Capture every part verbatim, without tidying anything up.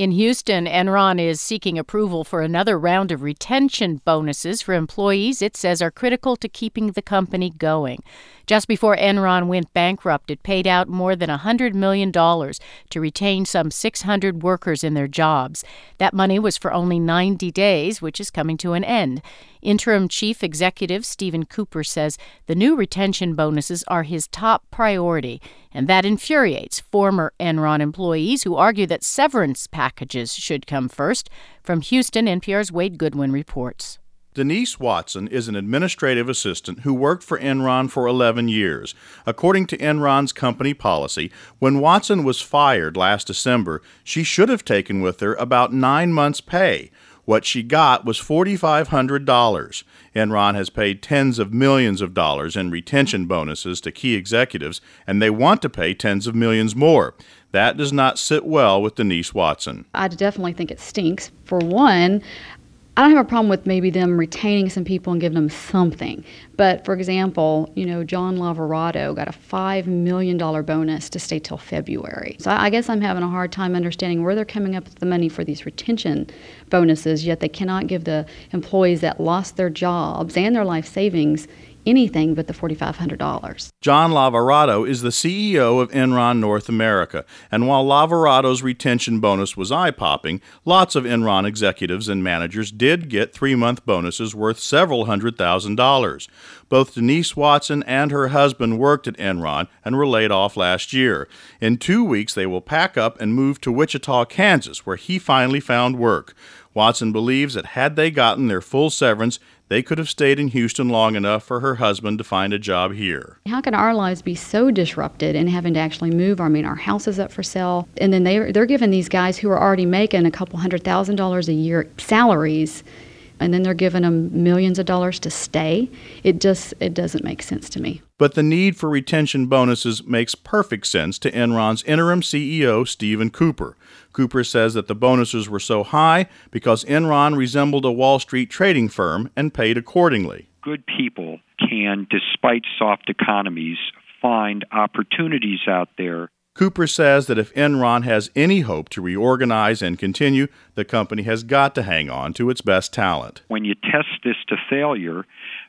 In Houston, Enron is seeking approval for another round of retention bonuses for employees it says are critical to keeping the company going. Just before Enron went bankrupt, it paid out more than one hundred million dollars to retain some six hundred workers in their jobs. That money was for only ninety days, which is coming to an end. Interim Chief Executive Stephen Cooper says the new retention bonuses are his top priority, and that infuriates former Enron employees who argue that severance packages should come first. From Houston, N P R's Wade Goodwin reports. Denise Watson is an administrative assistant who worked for Enron for eleven years. According to Enron's company policy, when Watson was fired last December, she should have taken with her about nine months' pay. What she got was four thousand five hundred dollars. Enron has paid tens of millions of dollars in retention bonuses to key executives, and they want to pay tens of millions more. That does not sit well with Denise Watson. I definitely think it stinks. For one, I don't have a problem with maybe them retaining some people and giving them something. But, for example, you know, John Lavarado got a five million dollars bonus to stay till February. So I guess I'm having a hard time understanding where they're coming up with the money for these retention bonuses, yet they cannot give the employees that lost their jobs and their life savings anything but the four thousand five hundred dollars. John Lavarado is the C E O of Enron North America, and while Lavarado's retention bonus was eye-popping, lots of Enron executives and managers did get three-month bonuses worth several hundred thousand dollars. Both Denise Watson and her husband worked at Enron and were laid off last year. In two weeks, they will pack up and move to Wichita, Kansas, where he finally found work. Watson believes that had they gotten their full severance, they could have stayed in Houston long enough for her husband to find a job here. How can our lives be so disrupted and having to actually move? I mean, our house is up for sale, and then they, they're giving these guys who are already making a couple hundred thousand dollars a year salaries, and then they're giving them millions of dollars to stay. It just it doesn't make sense to me. But the need for retention bonuses makes perfect sense to Enron's interim C E O, Stephen Cooper. Cooper says that the bonuses were so high because Enron resembled a Wall Street trading firm and paid accordingly. Good people can, despite soft economies, find opportunities out there. Cooper says that if Enron has any hope to reorganize and continue, the company has got to hang on to its best talent. When you test this to failure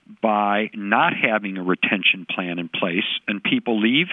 by not having a retention plan in place and people leave,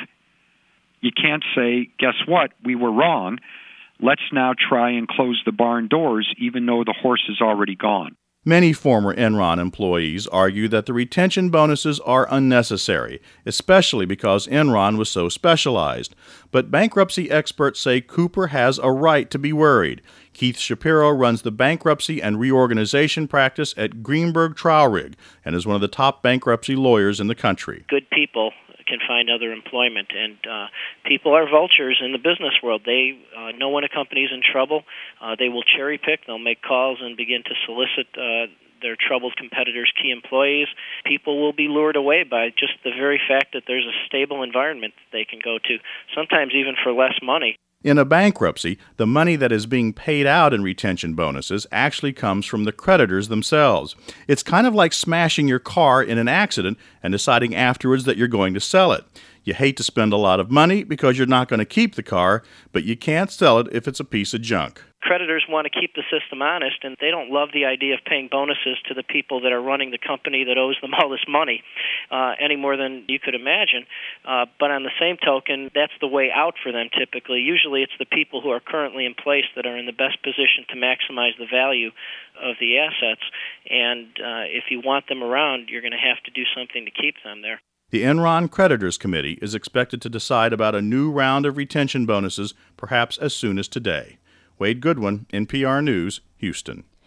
you can't say, guess what, we were wrong. Let's now try and close the barn doors even though the horse is already gone. Many former Enron employees argue that the retention bonuses are unnecessary, especially because Enron was so specialized. But bankruptcy experts say Cooper has a right to be worried. Keith Shapiro runs the bankruptcy and reorganization practice at Greenberg Traurig and is one of the top bankruptcy lawyers in the country. Good people can find other employment, and uh, people are vultures in the business world. They uh, know when a company is in trouble. Uh, they will cherry pick. They'll make calls and begin to solicit uh, their troubled competitors' key employees. People will be lured away by just the very fact that there's a stable environment that they can go to, sometimes even for less money. In a bankruptcy, the money that is being paid out in retention bonuses actually comes from the creditors themselves. It's kind of like smashing your car in an accident and deciding afterwards that you're going to sell it. You hate to spend a lot of money because you're not going to keep the car, but you can't sell it if it's a piece of junk. Creditors want to keep the system honest, and they don't love the idea of paying bonuses to the people that are running the company that owes them all this money, uh, any more than you could imagine. Uh, but on the same token, that's the way out for them typically. Usually it's the people who are currently in place that are in the best position to maximize the value of the assets, and uh, if you want them around, you're going to have to do something to keep them there. The Enron Creditors Committee is expected to decide about a new round of retention bonuses perhaps as soon as today. Wade Goodwin, N P R News, Houston.